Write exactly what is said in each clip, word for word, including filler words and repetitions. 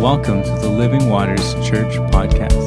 Welcome to the Living Waters Church podcast.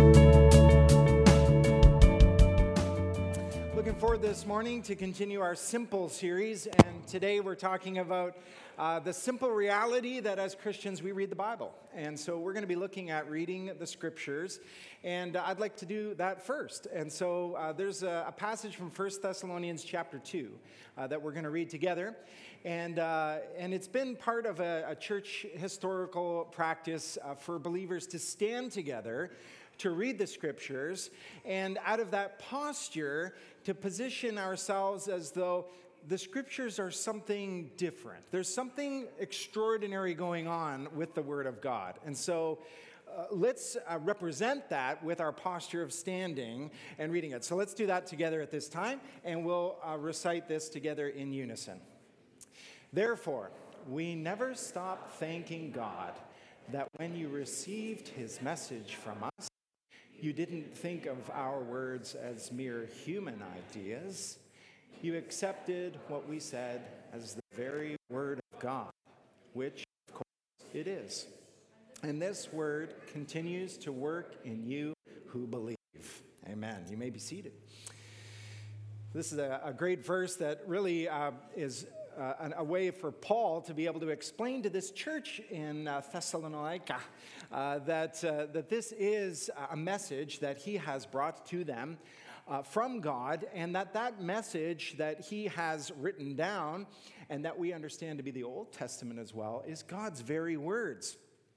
Looking forward this morning to continue our Simple series, and today we're talking about uh, the simple reality that as Christians we read the Bible. And so we're going to be looking at reading the Scriptures, and uh, I'd like to do that first. And so uh, there's a, a passage from First Thessalonians chapter two uh, that we're going to read together. And uh, and it's been part of a, a church historical practice uh, for believers to stand together to read the Scriptures, and out of that posture, to position ourselves as though the Scriptures are something different. There's something extraordinary going on with the Word of God. And so uh, let's uh, represent that with our posture of standing and reading it. So let's do that together at this time, and we'll uh, recite this together in unison. Therefore, we never stop thanking God that when you received his message from us, you didn't think of our words as mere human ideas. You accepted what we said as the very word of God, which, of course, it is. And this word continues to work in you who believe. Amen. You may be seated. This is a, a great verse that really uh, is Uh, a way for Paul to be able to explain to this church in uh, Thessalonica uh, that, uh, that this is a message that he has brought to them uh, from God, and that that message that he has written down and that we understand to be the Old Testament as well is God's very words.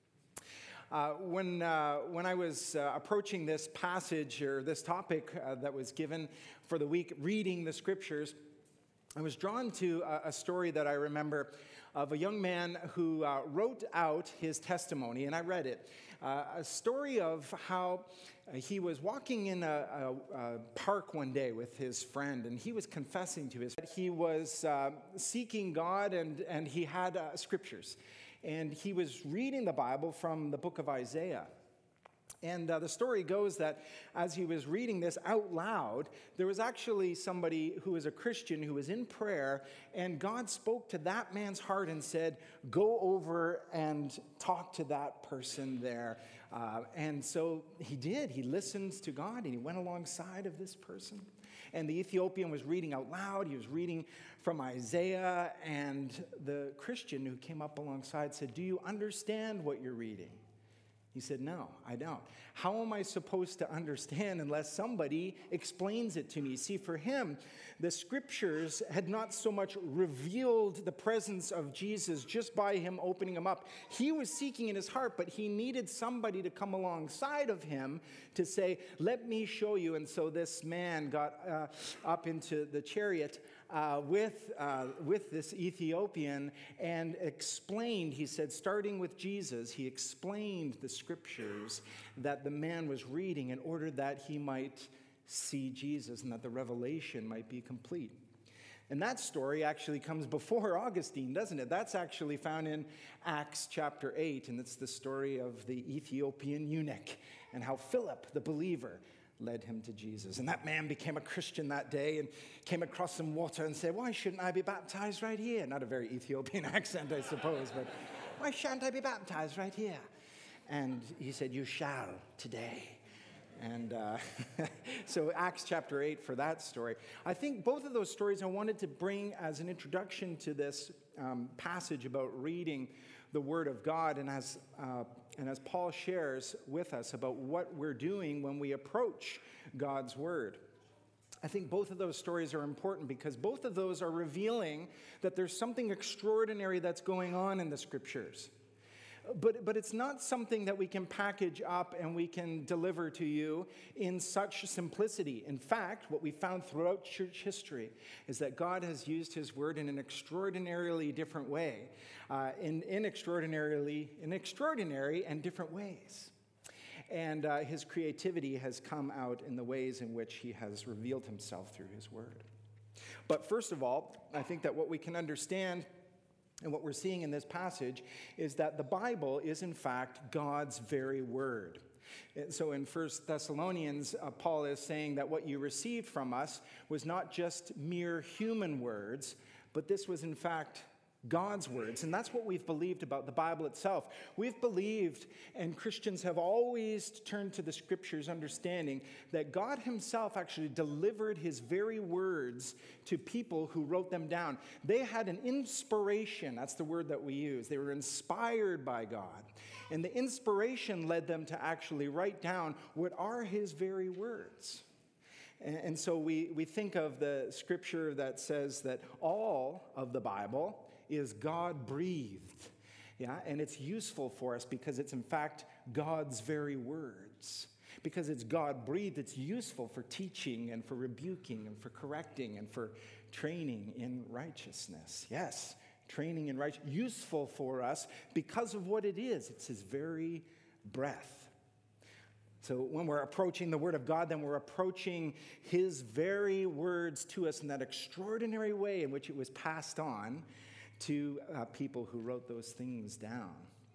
Uh, when uh, when I was uh, approaching this passage or this topic uh, that was given for the week, reading the Scriptures, I was drawn to a, a story that I remember of a young man who uh, wrote out his testimony, and I read it. Uh, a story of how uh, he was walking in a, a, a park one day with his friend, and he was confessing to his friend. He was uh, seeking God, and, and he had uh, scriptures. And he was reading the Bible from the book of Isaiah. And uh, the story goes that as he was reading this out loud, there was actually somebody who was a Christian who was in prayer, and God spoke to that man's heart and said, go over and talk to that person there. Uh, and so he did. He listened to God, and he went alongside of this person. And the Ethiopian was reading out loud. He was reading from Isaiah, and the Christian who came up alongside said, do you understand what you're reading? He said, no, I don't. How am I supposed to understand unless somebody explains it to me? See, for him, the Scriptures had not so much revealed the presence of Jesus just by him opening them up. He was seeking in his heart, but he needed somebody to come alongside of him to say, let me show you. And so this man got uh, up into the chariot Uh, with uh, with this Ethiopian and explained, he said, starting with Jesus, he explained the Scriptures that the man was reading in order that he might see Jesus and that the revelation might be complete. And that story actually comes before Augustine, doesn't it? That's actually found in Acts chapter eight, and it's the story of the Ethiopian eunuch and how Philip, the believer, led him to Jesus. And that man became a Christian that day and came across some water and said, why shouldn't I be baptized right here? Not a very Ethiopian accent, I suppose, but why shan't I be baptized right here? And he said, you shall today. And uh, so Acts chapter eight for that story. I think both of those stories I wanted to bring as an introduction to this um, passage about reading the Word of God, and as uh, and as Paul shares with us about what we're doing when we approach God's Word. I think both of those stories are important because both of those are revealing that there's something extraordinary that's going on in the Scriptures. But but it's not something that we can package up and we can deliver to you in such simplicity. In fact, what we found throughout church history is that God has used his word in an extraordinarily different way, uh, in, in extraordinarily in extraordinary and different ways. And uh, his creativity has come out in the ways in which he has revealed himself through his word. But first of all, I think that what we can understand and what we're seeing in this passage is that the Bible is, in fact, God's very word. So in First Thessalonians, uh, Paul is saying that what you received from us was not just mere human words, but this was, in fact, God's words. And that's what we've believed about the Bible itself. We've believed, and Christians have always turned to the Scriptures understanding that God himself actually delivered his very words to people who wrote them down. They had an inspiration. That's the word that we use. They were inspired by God. And the inspiration led them to actually write down what are his very words. And, and so we, we think of the Scripture that says that all of the Bible is God-breathed, yeah, and it's useful for us because it's in fact God's very words. Because it's God-breathed, it's useful for teaching and for rebuking and for correcting and for training in righteousness. Yes, training in righteousness, useful for us because of what it is. It's his very breath. So when we're approaching the Word of God, then we're approaching his very words to us in that extraordinary way in which it was passed on to uh, people who wrote those things down.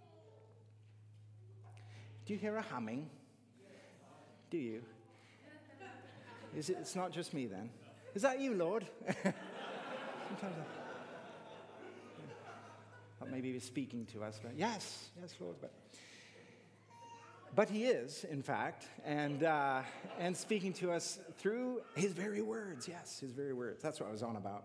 Do you hear a humming? Do you? Is it, it's not just me then. Is that you, Lord? Sometimes I, well, maybe he's speaking to us. But yes, yes, Lord. But, but he is, in fact, and uh, and speaking to us through his very words. Yes, his very words. That's what I was on about.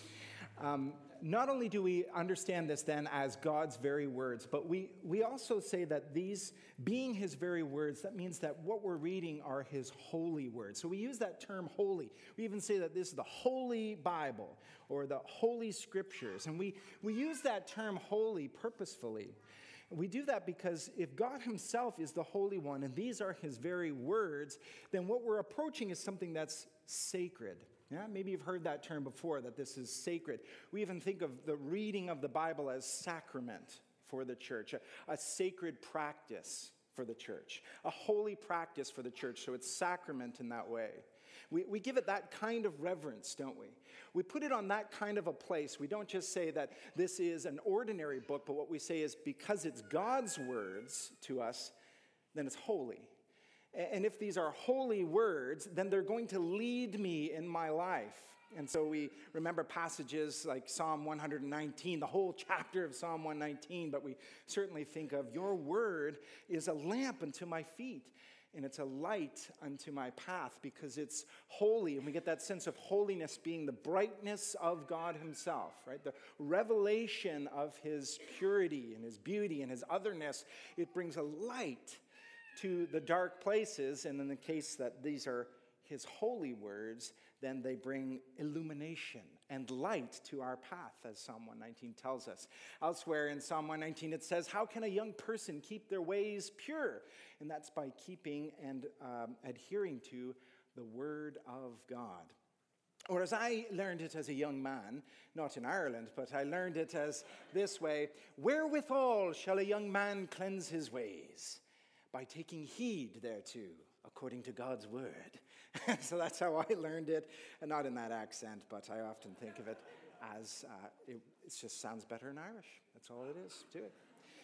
Um, Not only do we understand this then as God's very words, but we, we also say that these being his very words, that means that what we're reading are his holy words. So we use that term holy. We even say that this is the Holy Bible or the Holy Scriptures. And we, we use that term holy purposefully. We do that because if God himself is the Holy One and these are his very words, then what we're approaching is something that's sacred. Yeah, maybe you've heard that term before, that this is sacred. We even think of the reading of the Bible as sacrament for the church, a, a sacred practice for the church, a holy practice for the church, so it's sacrament in that way. We, we give it that kind of reverence, don't we? We put it on that kind of a place. We don't just say that this is an ordinary book, but what we say is because it's God's words to us, then it's holy. And if these are holy words, then they're going to lead me in my life. And so we remember passages like Psalm one nineteen, the whole chapter of Psalm one nineteen, but we certainly think of your word is a lamp unto my feet, and it's a light unto my path because it's holy. And we get that sense of holiness being the brightness of God himself, right? The revelation of his purity and his beauty and his otherness. It brings a light to the dark places, and in the case that these are his holy words, then they bring illumination and light to our path, as Psalm one nineteen tells us. Elsewhere in Psalm one nineteen, it says, how can a young person keep their ways pure? And that's by keeping and um, adhering to the word of God. Or as I learned it as a young man, not in Ireland, but I learned it as this way, wherewithal shall a young man cleanse his ways? By taking heed thereto, according to God's word. So that's how I learned it, and not in that accent, but I often think of it as, uh, it, it just sounds better in Irish. That's all it is to it.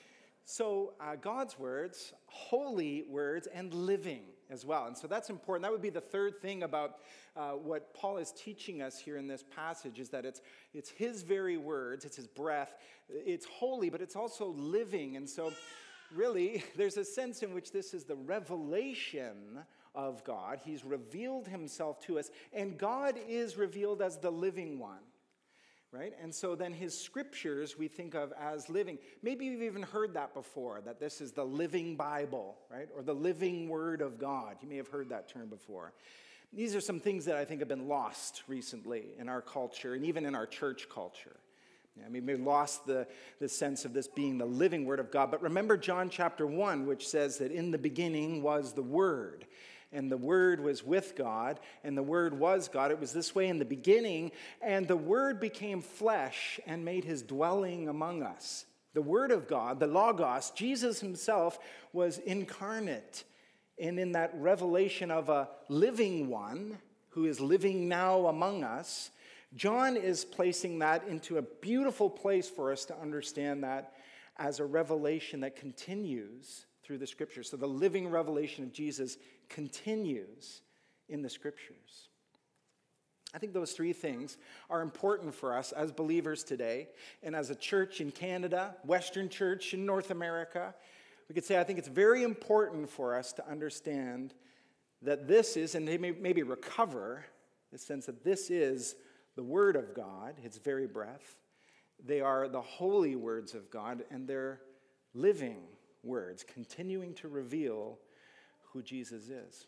So uh, God's words, holy words, and living as well. And so that's important. That would be the third thing about uh, what Paul is teaching us here in this passage, is that it's, it's his very words, it's his breath, it's holy, but it's also living. And so really, there's a sense in which this is the revelation of God. He's revealed himself to us, and God is revealed as the living one, right? And so then his scriptures we think of as living. Maybe you've even heard that before, that this is the living Bible, right? Or the living word of God. You may have heard that term before. These are some things that I think have been lost recently in our culture and even in our church culture. I mean, we lost the, the sense of this being the living word of God. But remember John chapter one, which says that in the beginning was the Word. And the Word was with God, and the Word was God. It was this way in the beginning, and the Word became flesh and made his dwelling among us. The Word of God, the Logos, Jesus himself was incarnate. And in that revelation of a living one who is living now among us, John is placing that into a beautiful place for us to understand that as a revelation that continues through the Scriptures. So the living revelation of Jesus continues in the Scriptures. I think those three things are important for us as believers today and as a church in Canada, Western Church in North America. We could say I think it's very important for us to understand that this is, and maybe recover the sense that this is the Word of God, its very breath. They are the holy words of God, and they're living words, continuing to reveal who Jesus is.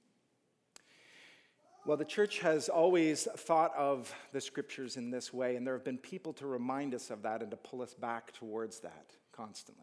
Well, the church has always thought of the Scriptures in this way, and there have been people to remind us of that and to pull us back towards that constantly.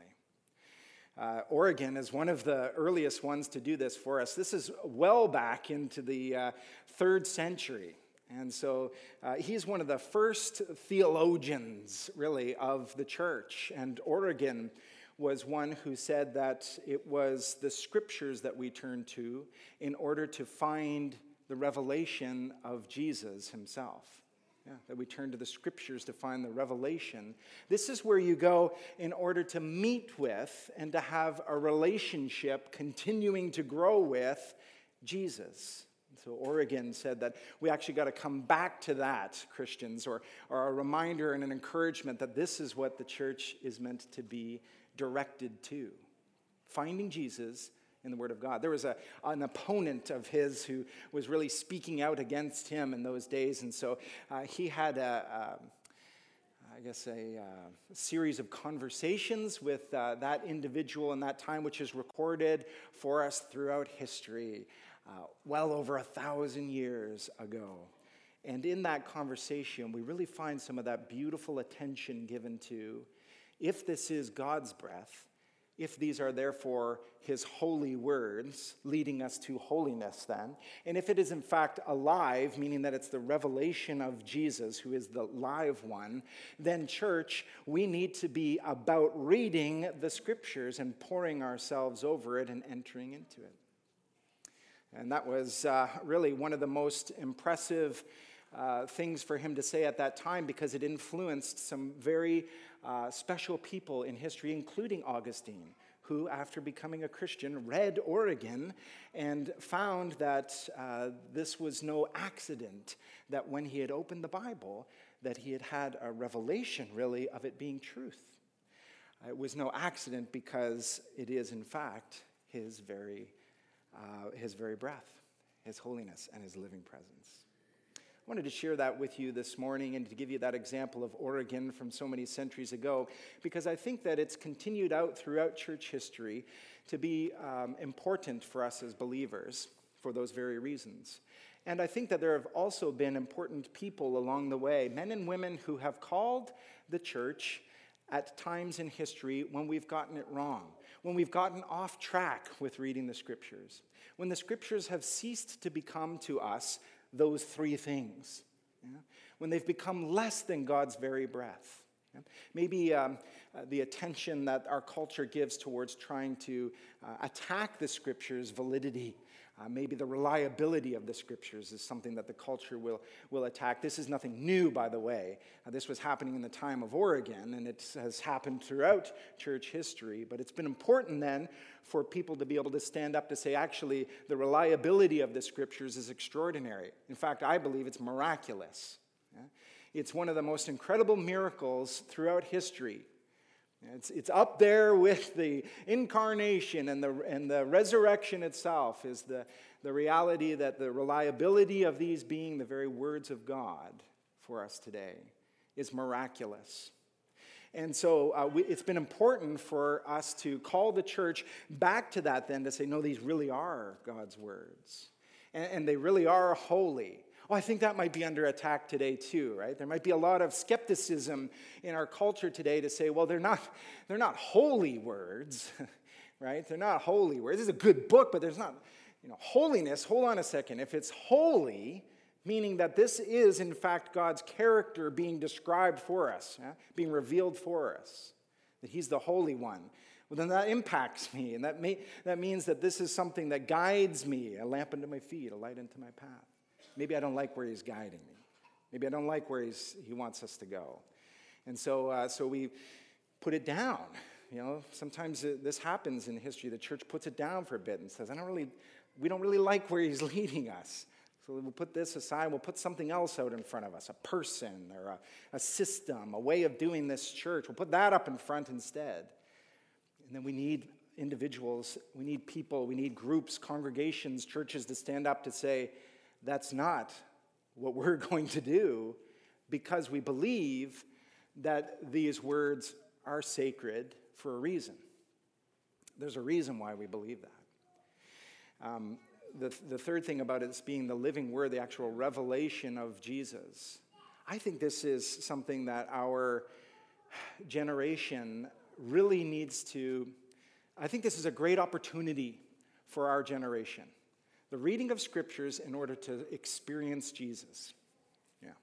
Uh, Origen is one of the earliest ones to do this for us. This is well back into the uh, third century. And so uh, he's one of the first theologians, really, of the church. And Origen was one who said that it was the Scriptures that we turn to in order to find the revelation of Jesus himself. Yeah, that we turn to the Scriptures to find the revelation. This is where you go in order to meet with and to have a relationship continuing to grow with Jesus. So Origen said that we actually got to come back to that, Christians, or, or a reminder and an encouragement that this is what the church is meant to be directed to. Finding Jesus in the Word of God. There was a, an opponent of his who was really speaking out against him in those days, and so uh, he had a, a, I guess, a, a series of conversations with uh, that individual in that time, which is recorded for us throughout history, uh, well over a thousand years ago. And in that conversation, we really find some of that beautiful attention given to, if this is God's breath, if these are therefore his holy words leading us to holiness then, and if it is in fact alive, meaning that it's the revelation of Jesus who is the live one, then church, we need to be about reading the Scriptures and pouring ourselves over it and entering into it. And that was uh, really one of the most impressive uh, things for him to say at that time, because it influenced some very uh, special people in history, including Augustine, who, after becoming a Christian, read Origen and found that uh, this was no accident, that when he had opened the Bible, that he had had a revelation, really, of it being truth. It was no accident because it is, in fact, his very, uh, his very breath, his holiness, and his living presence. I wanted to share that with you this morning and to give you that example of Origen from so many centuries ago, because I think that it's continued out throughout church history to be um, important for us as believers for those very reasons. And I think that there have also been important people along the way, men and women who have called the church at times in history when we've gotten it wrong, when we've gotten off track with reading the Scriptures, when the Scriptures have ceased to become to us those three things, yeah? When they've become less than God's very breath. Yeah? Maybe um, uh, the attention that our culture gives towards trying to uh, attack the Scriptures' validity, uh, maybe the reliability of the Scriptures is something that the culture will, will attack. This is nothing new, by the way. Uh, this was happening in the time of Origen, and it has happened throughout church history, but it's been important then for people to be able to stand up to say, actually, the reliability of the Scriptures is extraordinary. In fact, I believe it's miraculous. Yeah? It's one of the most incredible miracles throughout history. It's, it's up there with the incarnation and the, and the resurrection itself, is the, the reality that the reliability of these being the very words of God for us today is miraculous. And so uh, we, it's been important for us to call the church back to that then, to say, no, these really are God's words. And, and they really are holy. Oh, I think that might be under attack today too, right? There might be a lot of skepticism in our culture today to say, well, they're not, they're not holy words, right? They're not holy words. This is a good book, but there's not, you know, holiness. Hold on a second. If it's holy, meaning that this is, in fact, God's character being described for us, yeah? Being revealed for us, that he's the Holy One, well, then that impacts me, and that, may, that means that this is something that guides me, a lamp unto my feet, a light unto my path. Maybe I don't like where he's guiding me. Maybe I don't like where he's, he wants us to go. And so, uh, so we put it down. You know, sometimes this happens in history. The church puts it down for a bit and says, I don't really, we don't really like where he's leading us. So we'll put this aside, we'll put something else out in front of us, a person or a, a system, a way of doing this church. We'll put that up in front instead. And then we need individuals, we need people, we need groups, congregations, churches to stand up to say, that's not what we're going to do, because we believe that these words are sacred for a reason. There's a reason why we believe that. Um, The, the third thing about it is being the living word, the actual revelation of Jesus. I think this is something that our generation really needs to, I think this is a great opportunity for our generation. The reading of scriptures in order to experience Jesus. Yeah.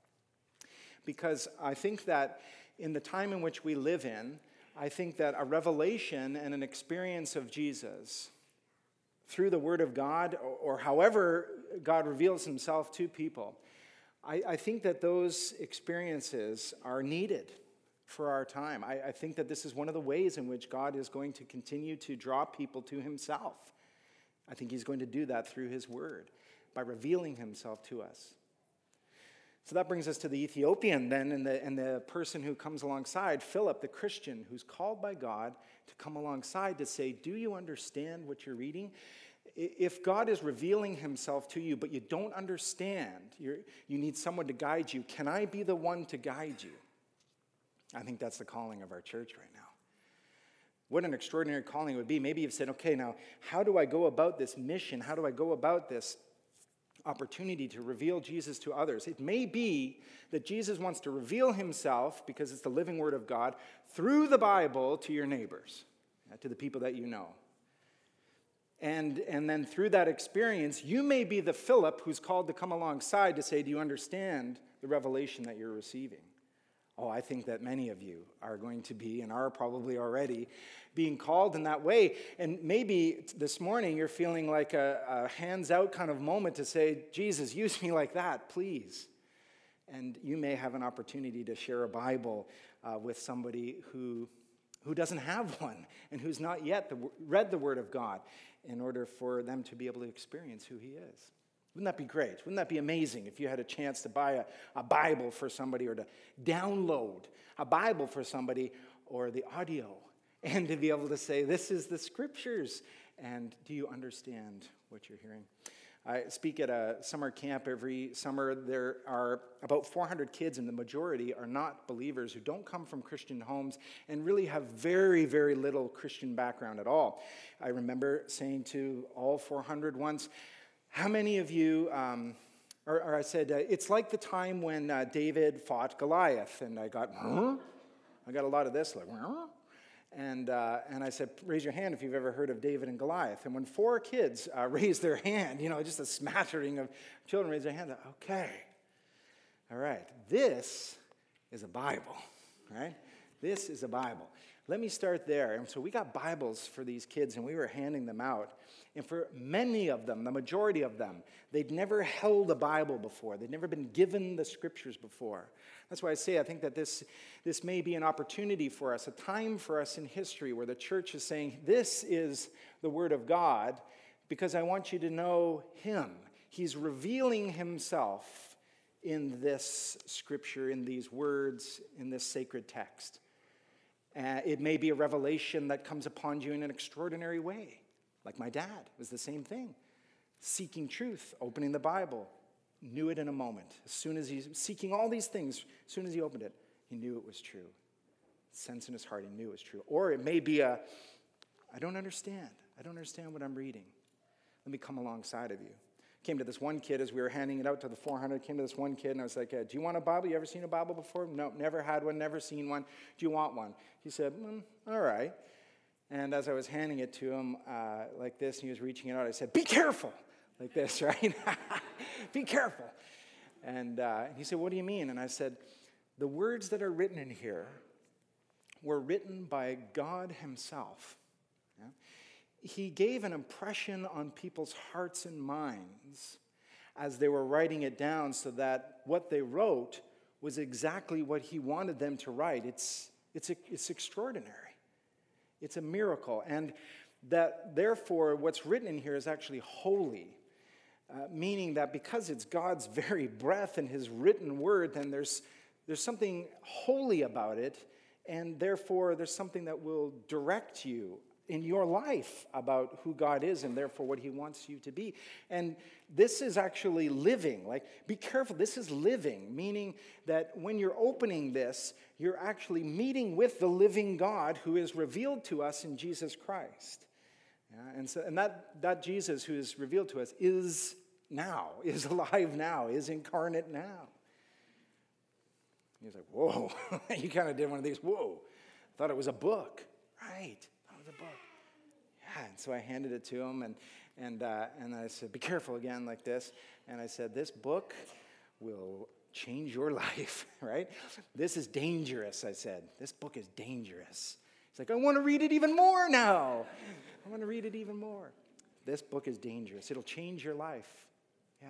Because I think that in the time in which we live in, I think that a revelation and an experience of Jesus through the Word of God, or, or however God reveals himself to people, I, I think that those experiences are needed for our time. I, I think that this is one of the ways in which God is going to continue to draw people to himself. I think he's going to do that through his Word, by revealing himself to us. So that brings us to the Ethiopian then, and the, and the person who comes alongside, Philip, the Christian, who's called by God to come alongside to say, do you understand what you're reading? If God is revealing himself to you, but you don't understand, you're, you need someone to guide you, can I be the one to guide you? I think that's the calling of our church right now. What an extraordinary calling it would be. Maybe you've said, okay, now, how do I go about this mission? How do I go about this opportunity to reveal Jesus to others? It may be that Jesus wants to reveal himself, because it's the living word of God, through the Bible to your neighbors, to the people that you know. And, and then through that experience, you may be the Philip who's called to come alongside to say, do you understand the revelation that you're receiving? Oh, I think that many of you are going to be, and are probably already, being called in that way. And maybe this morning you're feeling like a, a hands-out kind of moment to say, Jesus, use me like that, please. And you may have an opportunity to share a Bible uh, with somebody who, who doesn't have one and who's not yet the, read the Word of God, in order for them to be able to experience who he is. Wouldn't that be great? Wouldn't that be amazing if you had a chance to buy a, a Bible for somebody, or to download a Bible for somebody, or the audio, and to be able to say, this is the scriptures, and do you understand what you're hearing? I speak at a summer camp every summer. There are about four hundred kids, and the majority are not believers, who don't come from Christian homes and really have very, very little Christian background at all. I remember saying to all four hundred once, how many of you, um, or, or I said, uh, it's like the time when uh, David fought Goliath, and I got, huh? I got a lot of this, like, huh? And, uh, and I said, raise your hand if you've ever heard of David and Goliath. And when four kids uh, raised their hand, you know, just a smattering of children raised their hand, okay, all right, this is a Bible, right? This is a Bible. Let me start there. And so we got Bibles for these kids, and we were handing them out. And for many of them, the majority of them, they'd never held a Bible before. They'd never been given the scriptures before. That's why I say I think that this, this may be an opportunity for us, a time for us in history where the church is saying, this is the Word of God, because I want you to know him. He's revealing himself in this scripture, in these words, in this sacred text. Uh, it may be a revelation that comes upon you in an extraordinary way. Like my dad, it was the same thing. Seeking truth, opening the Bible, knew it in a moment. As soon as he's seeking all these things, as soon as he opened it, he knew it was true. Sense in his heart, he knew it was true. Or it may be a, I don't understand. I don't understand what I'm reading. Let me come alongside of you. Came to this one kid as we were handing it out to the four hundred, came to this one kid, and I was like, uh, do you want a Bible? You ever seen a Bible before? No, never had one, never seen one. Do you want one? He said, mm, all right. And as I was handing it to him uh, like this, and he was reaching it out, I said, be careful, like this, right? Be careful. And, uh, and he said, what do you mean? And I said, the words that are written in here were written by God himself. Yeah? He gave an impression on people's hearts and minds as they were writing it down, so that what they wrote was exactly what he wanted them to write. It's, it's, it's extraordinary. It's a miracle. And that, therefore, what's written in here is actually holy. uh, meaning that because it's God's very breath and his written word, then there's, there's something holy about it, and therefore there's something that will direct you in your life about who God is and therefore what he wants you to be. And this is actually living. Like, be careful, this is living, meaning that when you're opening this, you're actually meeting with the living God who is revealed to us in Jesus Christ. Yeah, and so, and that, that Jesus who is revealed to us is now, is alive now, is incarnate now. He's like, whoa, you kind of did one of these, whoa, thought it was a book. Right. The book. Yeah, and so I handed it to him, and and uh, and I said, be careful again, like this. And I said, this book will change your life, right? This is dangerous, I said. This book is dangerous. He's like, I want to read it even more now. I want to read it even more. This book is dangerous. It'll change your life. Yeah.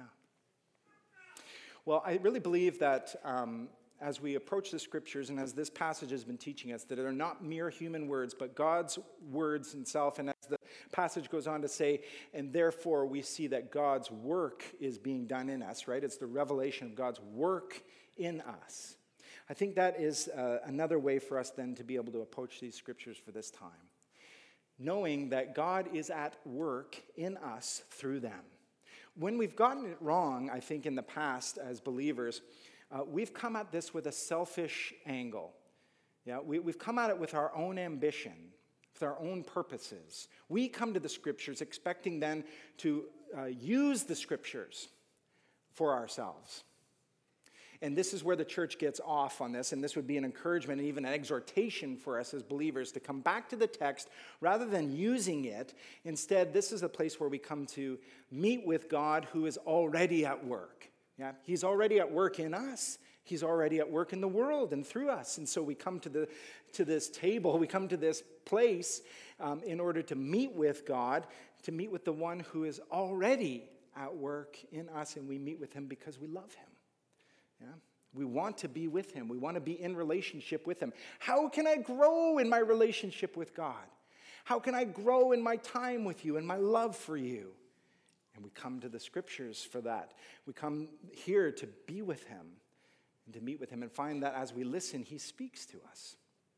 Well, I really believe that um, as we approach the scriptures and as this passage has been teaching us, that they're not mere human words, but God's words himself. And as the passage goes on to say, and therefore we see that God's work is being done in us, right? It's the revelation of God's work in us. I think that is uh, another way for us then to be able to approach these scriptures for this time. Knowing that God is at work in us through them. When we've gotten it wrong, I think in the past as believers, Uh, we've come at this with a selfish angle. Yeah, we, we've come at it with our own ambition, with our own purposes. We come to the scriptures expecting then to uh, use the scriptures for ourselves. And this is where the church gets off on this, and this would be an encouragement and even an exhortation for us as believers to come back to the text rather than using it. Instead, this is a place where we come to meet with God who is already at work. Yeah, he's already at work in us. He's already at work in the world and through us. And so we come to the to this table, we come to this place um, in order to meet with God, to meet with the one who is already at work in us, and we meet with him because we love him. Yeah, we want to be with him. We want to be in relationship with him. How can I grow in my relationship with God? How can I grow in my time with you and my love for you? And we come to the scriptures for that. We come here to be with him and to meet with him and find that as we listen, he speaks to us.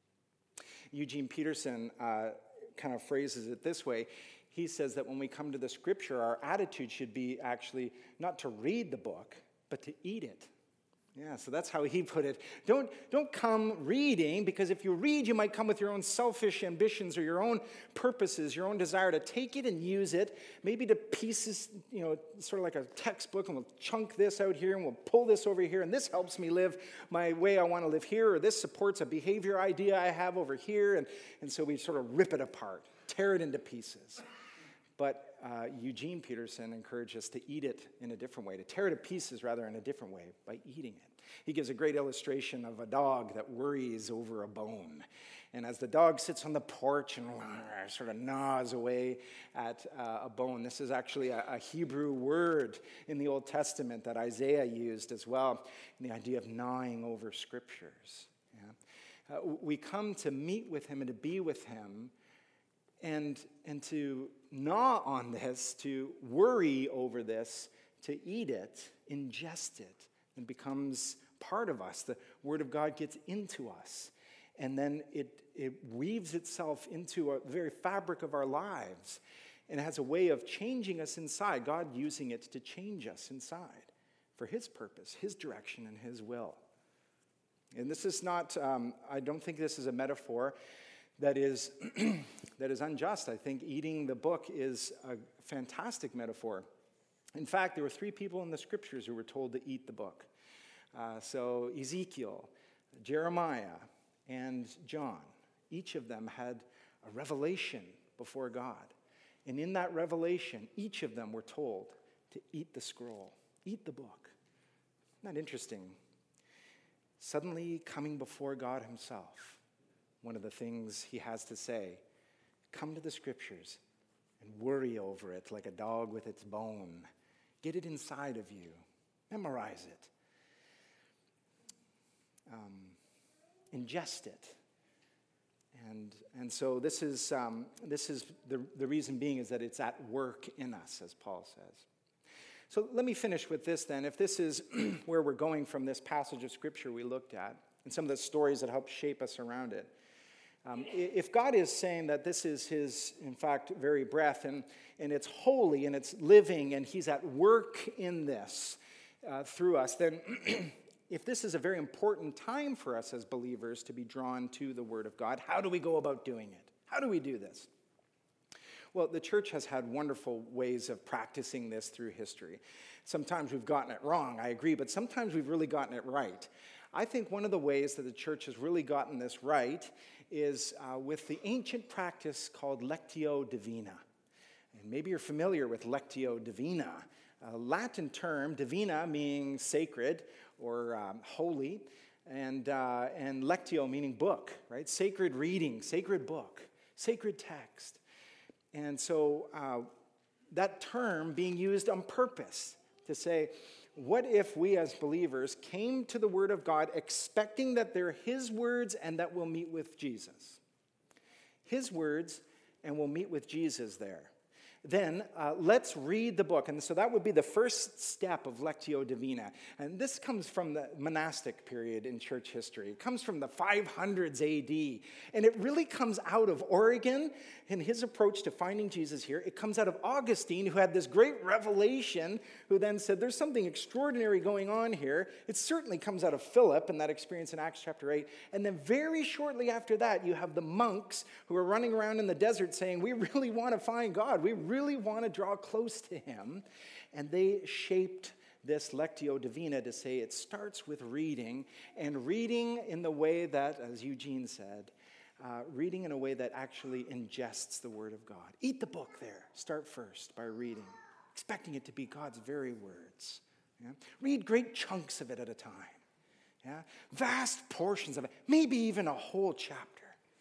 Eugene Peterson uh, kind of phrases it this way. He says that when we come to the scripture, our attitude should be actually not to read the book, but to eat it. Yeah, so that's how he put it. Don't, don't come reading, because if you read, you might come with your own selfish ambitions or your own purposes, your own desire to take it and use it, maybe to pieces, you know, sort of like a textbook, and we'll chunk this out here, and we'll pull this over here, and this helps me live my way I want to live here, or this supports a behavior idea I have over here, and, and so we sort of rip it apart, tear it into pieces. But uh, Eugene Peterson encouraged us to eat it in a different way, to tear it to pieces rather in a different way, by eating it. He gives a great illustration of a dog that worries over a bone. And as the dog sits on the porch and sort of gnaws away at uh, a bone, this is actually a, a Hebrew word in the Old Testament that Isaiah used as well, in the idea of gnawing over scriptures. Yeah? Uh, we come to meet with him and to be with him, and, and to gnaw on this, to worry over this, to eat it, ingest it, and becomes part of us. The Word of God gets into us, and then it, it weaves itself into a, the very fabric of our lives, and it has a way of changing us inside, God using it to change us inside for his purpose, his direction, and his will. And this is not, um, I don't think this is a metaphor that is that is unjust. I think eating the book is a fantastic metaphor. In fact, there were three people in the scriptures who were told to eat the book. Uh, so Ezekiel, Jeremiah, and John, each of them had a revelation before God. And in that revelation, each of them were told to eat the scroll, eat the book. Isn't that interesting? Suddenly coming before God himself, one of the things he has to say, come to the scriptures and worry over it like a dog with its bone. Get it inside of you. Memorize it. Um, ingest it. And and so this is um, this is the, the reason being is that it's at work in us, as Paul says. So let me finish with this then. If this is where we're going from this passage of Scripture we looked at, and some of the stories that help shape us around it, um, if God is saying that this is his, in fact, very breath, and, and it's holy, and it's living, and he's at work in this uh, through us, then if this is a very important time for us as believers to be drawn to the Word of God, how do we go about doing it? How do we do this? Well, the church has had wonderful ways of practicing this through history. Sometimes we've gotten it wrong, I agree, but sometimes we've really gotten it right. I think one of the ways that the church has really gotten this right is uh, with the ancient practice called Lectio Divina. And maybe you're familiar with Lectio Divina, a Latin term, divina meaning sacred or um, holy, and, uh, and lectio meaning book, right? Sacred reading, sacred book, sacred text. And so uh, that term being used on purpose to say, what if we as believers came to the Word of God expecting that they're His words and that we'll meet with Jesus? His words and we'll meet with Jesus there. Then uh, let's read the book. And so that would be the first step of Lectio Divina. And this comes from the monastic period in church history. It comes from the five hundreds A D. And it really comes out of Origen and his approach to finding Jesus here. It comes out of Augustine, who had this great revelation, who then said, there's something extraordinary going on here. It certainly comes out of Philip and that experience in Acts chapter eight. And then very shortly after that, you have the monks who are running around in the desert saying, we really want to find God. We really really want to draw close to him, and they shaped this Lectio Divina to say it starts with reading, and reading in the way that, as Eugene said, uh, reading in a way that actually ingests the Word of God. Eat the book there. Start first by reading, expecting it to be God's very words. Yeah? Read great chunks of it at a time. Yeah? Vast portions of it, maybe even a whole chapter.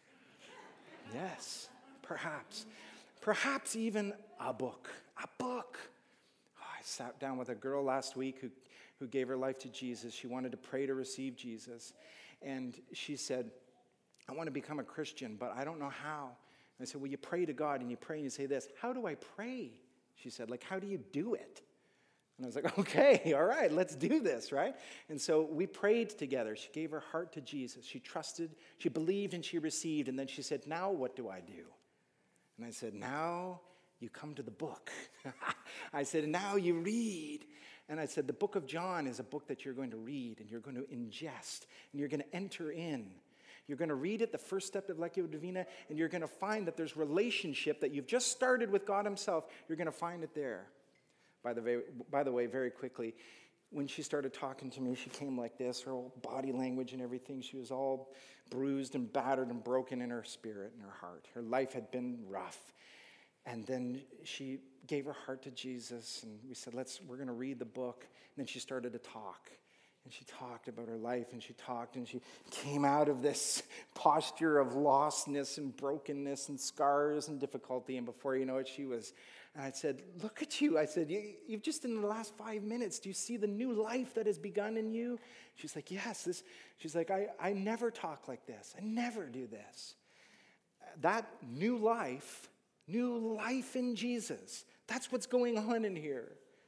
Yes, perhaps. Perhaps even a book, a book. Oh, I sat down with a girl last week who, who gave her life to Jesus. She wanted to pray to receive Jesus. And she said, I want to become a Christian, but I don't know how. And I said, well, you pray to God and you pray and you say this, how do I pray? She said, like, how do you do it? And I was like, okay, all right, let's do this, right? And so we prayed together. She gave her heart to Jesus. She trusted, she believed, and she received. And then she said, now what do I do? And I said, now you come to the book. I said, now you read. And I said, the book of John is a book that you're going to read and you're going to ingest and you're going to enter in. You're going to read it, the first step of Lectio Divina, and you're going to find that there's relationship that you've just started with God himself. You're going to find it there. By the way, by the way, very quickly, when she started talking to me, she came like this, her whole body language and everything. She was all bruised and battered and broken in her spirit and her heart. Her life had been rough. And then she gave her heart to Jesus, and we said, let's, we're going to read the book. And then she started to talk. And she talked about her life, and she talked, and she came out of this posture of lostness and brokenness and scars and difficulty. And before you know it, she was, and I said, look at you. I said, you, you've just in the last five minutes, do you see the new life that has begun in you? She's like, yes. This. She's like, I, I never talk like this. I never do this. That new life, new life in Jesus, that's what's going on in here.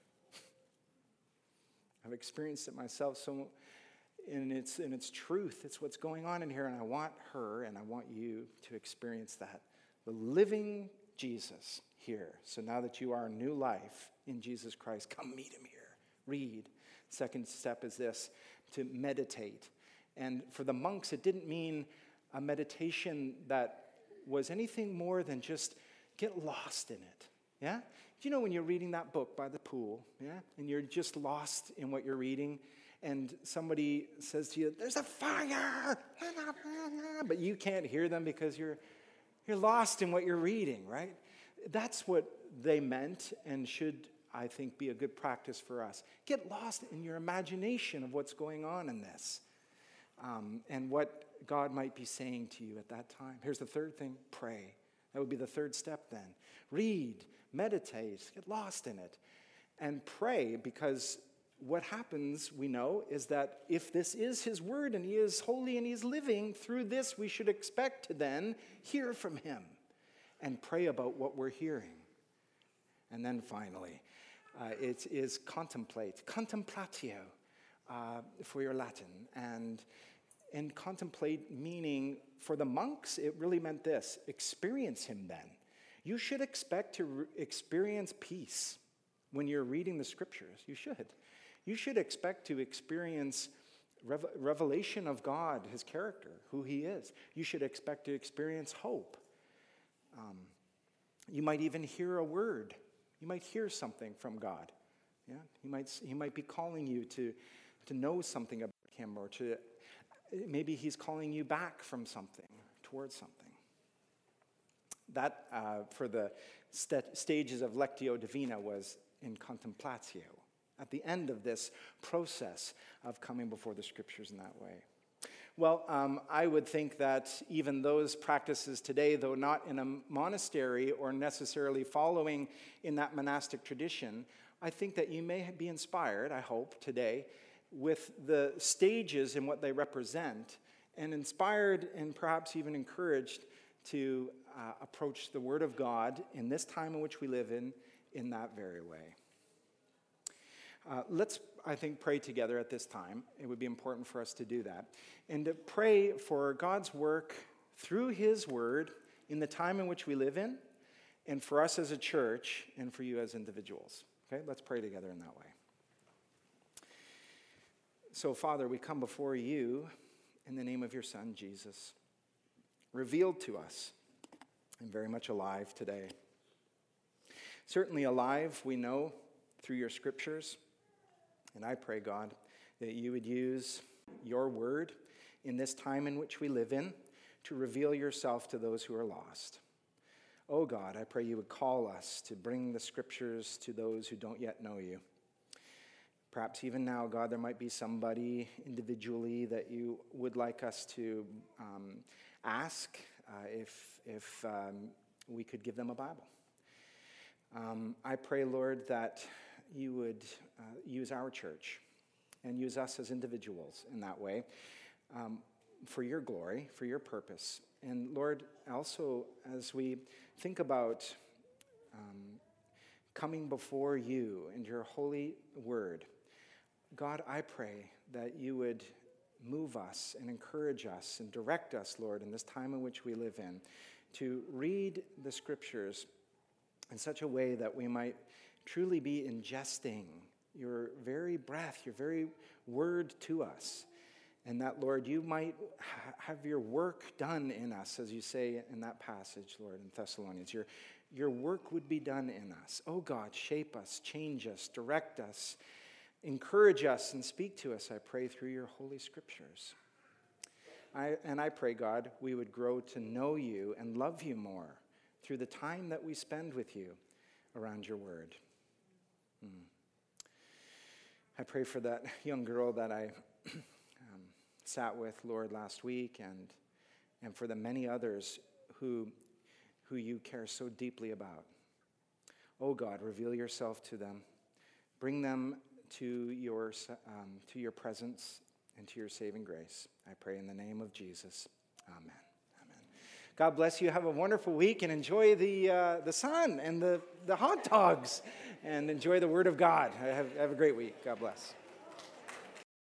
I've experienced it myself, so in its, in its truth, it's what's going on in here, and I want her and I want you to experience that. The living Jesus here. So now that you are new life in Jesus Christ, come meet him here. Read. Second step is this, to meditate. And for the monks, it didn't mean a meditation that was anything more than just get lost in it. Yeah? Do you know when you're reading that book by the pool, yeah, and you're just lost in what you're reading, and somebody says to you, there's a fire, but you can't hear them because you're you're lost in what you're reading, right? That's what they meant and should, I think, be a good practice for us. Get lost in your imagination of what's going on in this, um, and what God might be saying to you at that time. Here's the third thing, pray. That would be the third step then. Read, meditate, get lost in it, and pray, because what happens, we know, is that if this is his word and he is holy and he's living, through this we should expect to then hear from him and pray about what we're hearing. And then finally, Uh, it is contemplate, contemplatio uh, for your Latin. And, and contemplate meaning, for the monks, it really meant this: experience him then. You should expect to re- experience peace when you're reading the scriptures. You should. You should expect to experience rev- revelation of God, his character, who he is. You should expect to experience hope. Um, you might even hear a word. You might hear something from God. Yeah, he might he might be calling you to to know something about him, or to maybe he's calling you back from something, towards something. That, uh, for the st- stages of Lectio Divina, was in contemplatio, at the end of this process of coming before the scriptures in that way. Well, um, I would think that even those practices today, though not in a monastery or necessarily following in that monastic tradition, I think that you may be inspired, I hope, today, with the stages and what they represent, and inspired and perhaps even encouraged to uh, approach the Word of God in this time in which we live in, in that very way. Uh, let's, I think, pray together at this time. It would be important for us to do that. And to pray for God's work through his Word in the time in which we live in, and for us as a church, and for you as individuals. Okay, let's pray together in that way. So, Father, we come before you in the name of your Son, Jesus, revealed to us and very much alive today. Certainly alive, we know, through your scriptures. And I pray, God, that you would use your word in this time in which we live in to reveal yourself to those who are lost. Oh God, I pray you would call us to bring the scriptures to those who don't yet know you. Perhaps even now, God, there might be somebody individually that you would like us to um, ask uh, if, if um, we could give them a Bible. Um, I pray, Lord, that you would uh, use our church and use us as individuals in that way um, for your glory, for your purpose. And Lord, also as we think about um, coming before you and your holy word, God, I pray that you would move us and encourage us and direct us, Lord, in this time in which we live in, to read the scriptures in such a way that we might truly be ingesting your very breath, your very word to us. And that, Lord, you might ha- have your work done in us, as you say in that passage, Lord, in Thessalonians. Your, your work would be done in us. Oh God, shape us, change us, direct us, encourage us, and speak to us, I pray, through your holy scriptures. I, and I pray, God, we would grow to know you and love you more through the time that we spend with you around your word. Mm. I pray for that young girl that I um, sat with, Lord, last week, and and for the many others who who you care so deeply about. Oh God, reveal yourself to them. Bring them to your um, to your presence and to your saving grace. I pray in the name of Jesus. Amen. God bless you. Have a wonderful week and enjoy the uh, the sun and the, the hot dogs and enjoy the Word of God. Have, have a great week. God bless.